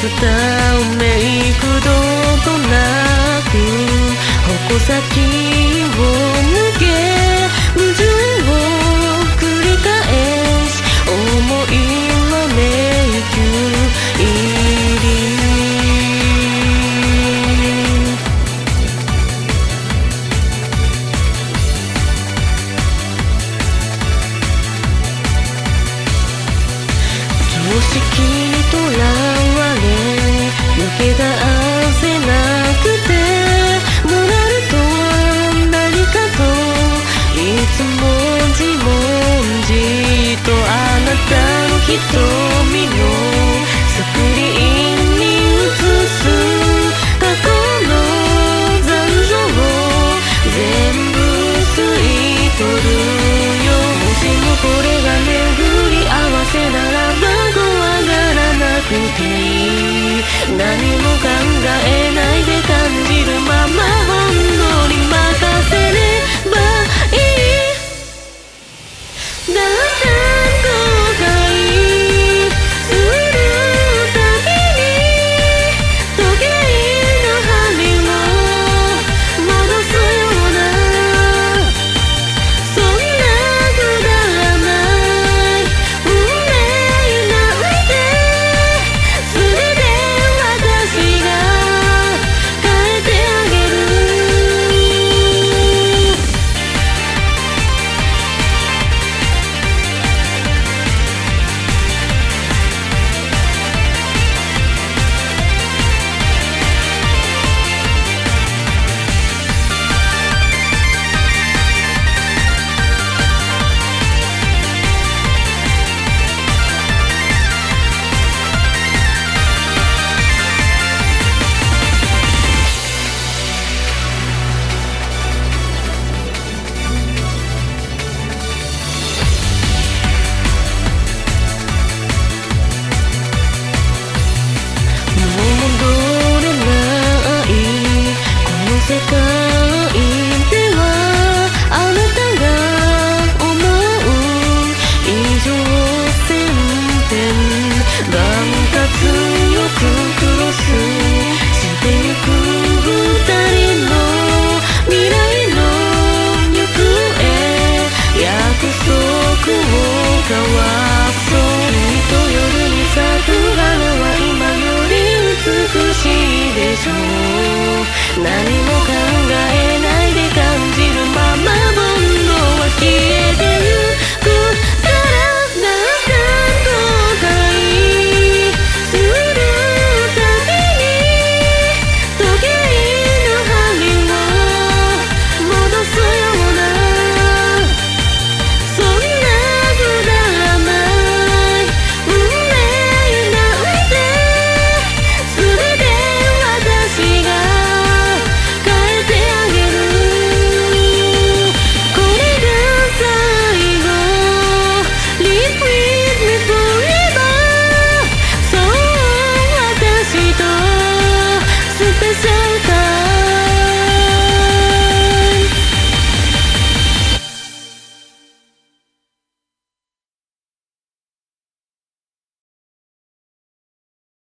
ため幾度となく矛先を向け矛盾を繰り返し思いは迷宮入り常識にとらわれ抜け出せなくてモラルとは何かといつも自問自答あなたの瞳のスクリーンに映す過去の残像を全部吸い取るよもしもこれが巡り合わせならば何も考えないで感じるまま本能に任せればいいだんだん後悔するたびに時計の針を戻すようなそんなくだらない運命なんて全て私が変えてあげる世界ではあなたが思う以上1000点万活よくクロスしてゆく二人の未来の行方約束を交わそう君と夜に咲く花は今より美しいでしょう何も考